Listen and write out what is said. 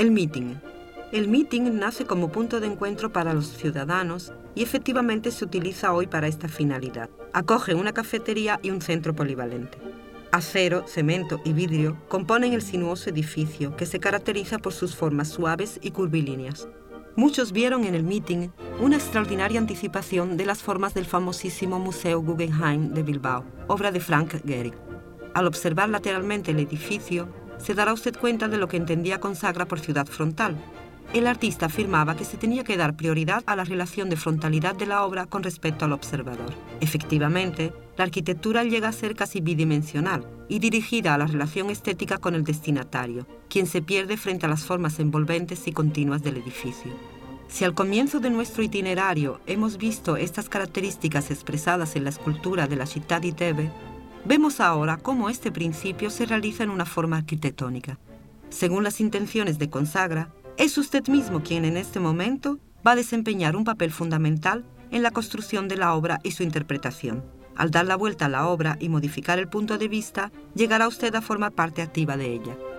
El meeting. El meeting nace como punto de encuentro para los ciudadanos y efectivamente se utiliza hoy para esta finalidad. Acoge una cafetería y un centro polivalente. Acero, cemento y vidrio componen el sinuoso edificio que se caracteriza por sus formas suaves y curvilíneas. Muchos vieron en el meeting una extraordinaria anticipación de las formas del famosísimo Museo Guggenheim de Bilbao, obra de Frank Gehry. Al observar lateralmente el edificio, se dará usted cuenta de lo que entendía Consagra por ciudad frontal. El artista afirmaba que se tenía que dar prioridad a la relación de frontalidad de la obra con respecto al observador. Efectivamente, la arquitectura llega a ser casi bidimensional y dirigida a la relación estética con el destinatario, quien se pierde frente a las formas envolventes y continuas del edificio. Si al comienzo de nuestro itinerario hemos visto estas características expresadas en la escultura de la Città di Tebe, vemos ahora cómo este principio se realiza en una forma arquitectónica. Según las intenciones de Consagra, es usted mismo quien en este momento va a desempeñar un papel fundamental en la construcción de la obra y su interpretación. Al dar la vuelta a la obra y modificar el punto de vista, llegará usted a formar parte activa de ella.